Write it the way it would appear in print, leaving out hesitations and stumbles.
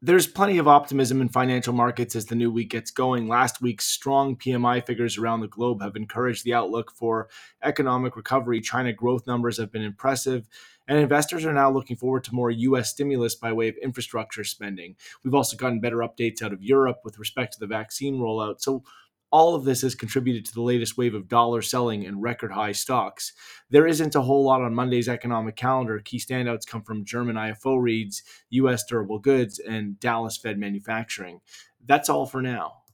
There's plenty of optimism in financial markets as the new week gets going. Last week's strong PMI figures around the globe have encouraged the outlook for economic recovery. China growth numbers have been impressive, and investors are now looking forward to more U.S. stimulus by way of infrastructure spending. We've also gotten better updates out of Europe with respect to the vaccine rollout. So, all of this has contributed to the latest wave of dollar selling and record high stocks. There isn't a whole lot on Monday's economic calendar. Key standouts come from German IFO reads, U.S. durable goods, and Dallas Fed manufacturing. That's all for now.